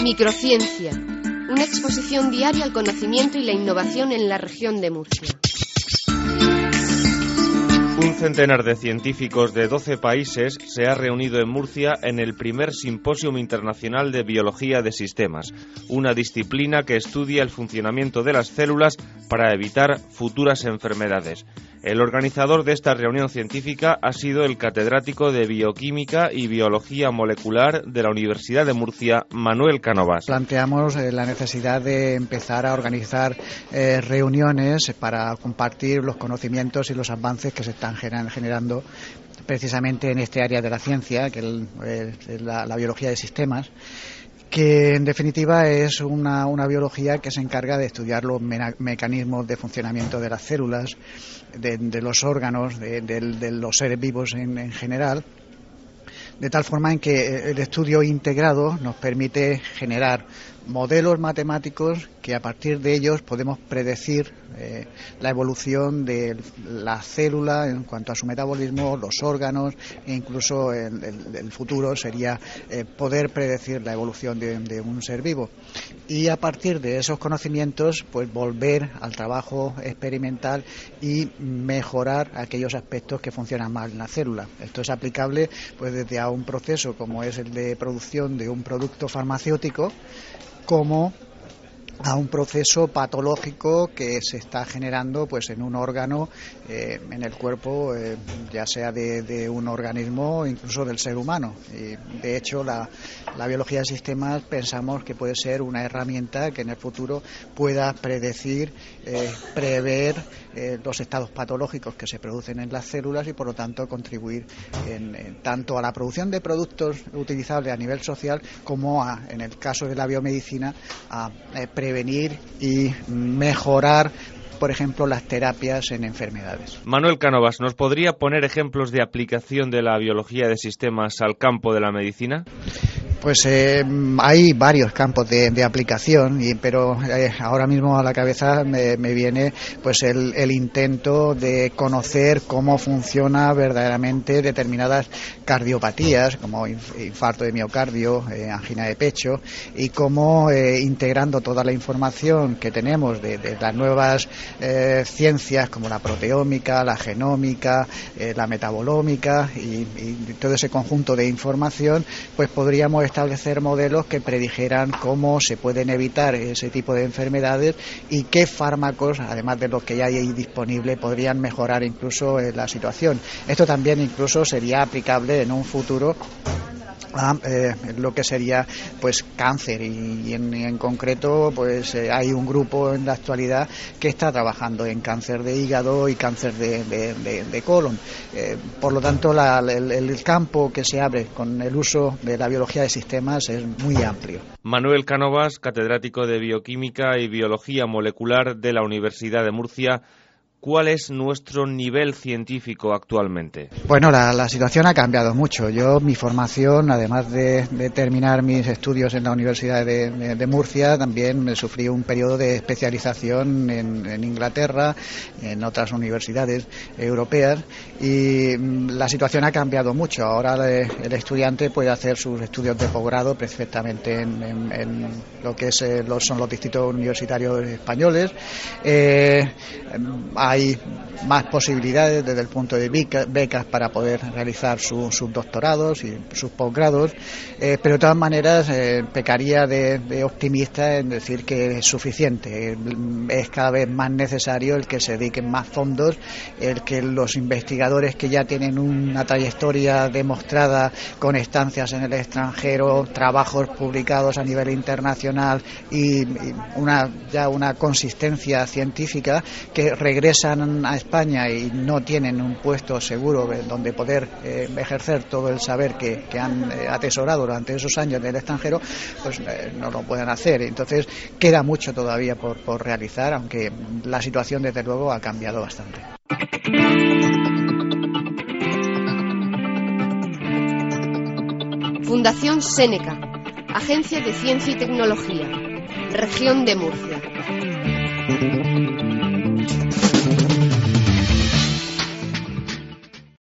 Microciencia, una exposición diaria al conocimiento y la innovación en la región de Murcia. Un centenar de científicos de 12 países se ha reunido en Murcia en el primer Simposium Internacional de Biología de Sistemas, una disciplina que estudia el funcionamiento de las células para evitar futuras enfermedades. El organizador de esta reunión científica ha sido el catedrático de Bioquímica y Biología Molecular de la Universidad de Murcia, Manuel Cánovas. Planteamos la necesidad de empezar a organizar reuniones para compartir los conocimientos y los avances que se están generando precisamente en este área de la ciencia, que es la biología de sistemas, que en definitiva es una biología que se encarga de estudiar los mecanismos de funcionamiento de las células, de los órganos, de los seres vivos en general, de tal forma en que el estudio integrado nos permite generar modelos matemáticos que a partir de ellos podemos predecir la evolución de la célula en cuanto a su metabolismo, los órganos e incluso el futuro sería poder predecir la evolución de un ser vivo. Y a partir de esos conocimientos, pues volver al trabajo experimental y mejorar aquellos aspectos que funcionan mal en la célula. Esto es aplicable pues desde a un proceso como es el de producción de un producto farmacéutico, como a un proceso patológico que se está generando pues en un órgano, en el cuerpo, ya sea de un organismo o incluso del ser humano. Y de hecho la biología de sistemas pensamos que puede ser una herramienta que en el futuro pueda predecir, prever los estados patológicos que se producen en las células y por lo tanto contribuir tanto a la producción de productos utilizables a nivel social como en el caso de la biomedicina a prevenir y mejorar, por ejemplo, las terapias en enfermedades. Manuel Cánovas, ¿nos podría poner ejemplos de aplicación de la biología de sistemas al campo de la medicina? Pues hay varios campos de aplicación, pero ahora mismo a la cabeza me viene pues el intento de conocer cómo funciona verdaderamente determinadas cardiopatías, como infarto de miocardio, angina de pecho, y cómo integrando toda la información que tenemos de las nuevas ciencias como la proteómica, la genómica, la metabolómica y todo ese conjunto de información, pues podríamos establecer modelos que predijeran cómo se pueden evitar ese tipo de enfermedades y qué fármacos, además de los que ya hay disponibles, podrían mejorar incluso la situación. Esto también incluso sería aplicable en un futuro a lo que sería pues cáncer y en concreto pues hay un grupo en la actualidad que está trabajando en cáncer de hígado y cáncer de colon. Por lo tanto el campo que se abre con el uso de la biología de sistemas es muy amplio. Manuel Cánovas, catedrático de Bioquímica y Biología Molecular de la Universidad de Murcia. ¿Cuál es nuestro nivel científico actualmente? Bueno, la situación ha cambiado mucho. Yo, mi formación, además de terminar mis estudios en la Universidad de Murcia, también sufrí un periodo de especialización en Inglaterra, en otras universidades europeas, y la situación ha cambiado mucho. Ahora el estudiante puede hacer sus estudios de posgrado perfectamente en lo que son los distritos universitarios españoles. Hay más posibilidades desde el punto de becas para poder realizar sus doctorados y sus posgrados, pero de todas maneras pecaría de optimista en decir que es suficiente. Es cada vez más necesario el que se dediquen más fondos, el que los investigadores que ya tienen una trayectoria demostrada con estancias en el extranjero, trabajos publicados a nivel internacional y una consistencia científica, que regresan a España y no tienen un puesto seguro donde poder ejercer todo el saber que han atesorado durante esos años en el extranjero, pues no lo pueden hacer. Entonces queda mucho todavía por realizar, aunque la situación desde luego ha cambiado bastante. Fundación Séneca, Agencia de Ciencia y Tecnología, Región de Murcia.